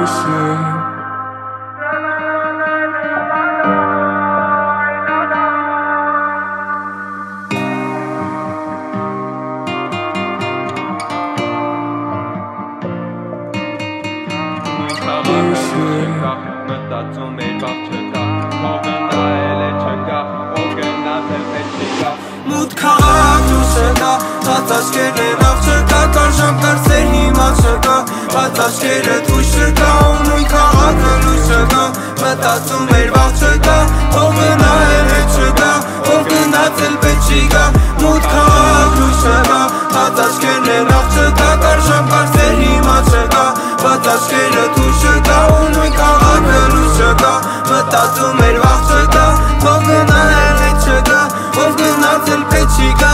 Մտածում էր վաղ չկա, ով նայել է չկա, ով գնացել պետք չկա Մութ քաղաք դուրս չկա, բաց աչքերն աղ չկա, կար ժամ կար սեր հիմա չկա, բաց աչքերը դուրս չկա, ու նույն քաղաքը լույս չկա, մտածում էր վաղ չկա, ով նայել է չկա, ով գնացել պետք չկա Մութ քաղաք դուրս չկա, բաց աչքերն աղ չկա, կար ժամ կար սեր հիմա չկա, բաց աչքերը դուրս չկա, ու նույն քաղաքը լույս չկա, մտածում էր վաղ չկա, ով նայել է չկա, ով գնացել պետք չկա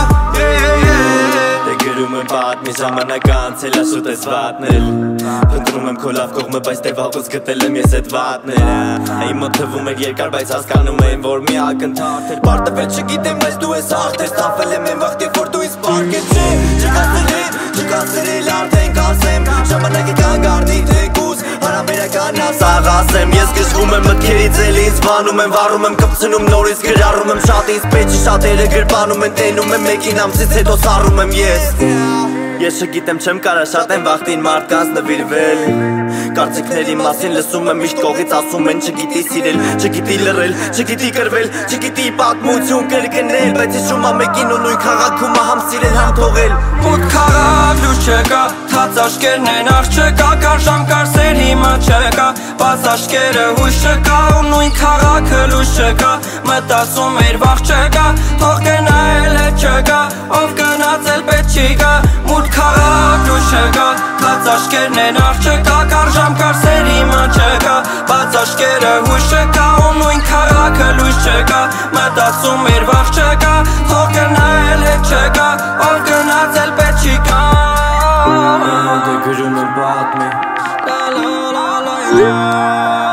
Գրում եմ պատմի ժամանակ անցել ասուտ ես վատնել Փնտրում եմ քո լավ կողմը, բայց դե վաղուց գտել եմ ես էդ վատներ Իմ թվում էր երկար, բայց հասկանում եմ, որ մի ակնթարթ էր Պարտվել չգիտեմ, բայց դու ես արդեն Ստապվել եմ եմ վաղտի, որ դու ինձ պարկեցի Չկացրել արդեն կասեմ Ժամանակի կանգ արդի թեկուս Հարաբերական ասաղ ասեմ Ես գժվում եմ մտքերից էլ ինձ վանում եմ Վառում եմ կպցնում նորից գրառում եմ Շատ ինձ պետք շատերը գրպանում են Տենում եմ մեկին ամսից հետո սառում եմ Ես չգիտեմ չեմ կարա շատ եմ վաղտին մարդկանց նվիրվել Կարծիքների մասին լսում եմ միշտ կողից ասում են Չգիտի սիրել, չգիտի լռել, չգիտի կրվել Չգիտի պատմություն կրկնել Բայց հիշում ամեկին ու նույն քաղաքում ահամ սիրել համ թողել Մութ քաղաք լույս չկա, թաց աշկերն են աղ չկա Կար ժամ կար սեր հիմա չկա, բաց աշկերը հույս չկա Ու նույն քաղաքը լույս չկա, մտածում էր վաղ չկա Թող գնայել է չկա, ով գնացել պետք չկա Մութ քաղաք լույս չկա, թաց աշկերն են աղ չկա Կար ժամ կար սեր հիմա չկա, բաց աշկերը հույս չկա Ու նույն քաղաքը լույս չկա, մտածում էր վաղ չկա Թող գնայել է չկա, ով գնացել պետք չկա Դե գրում եմ պատմի La la la la la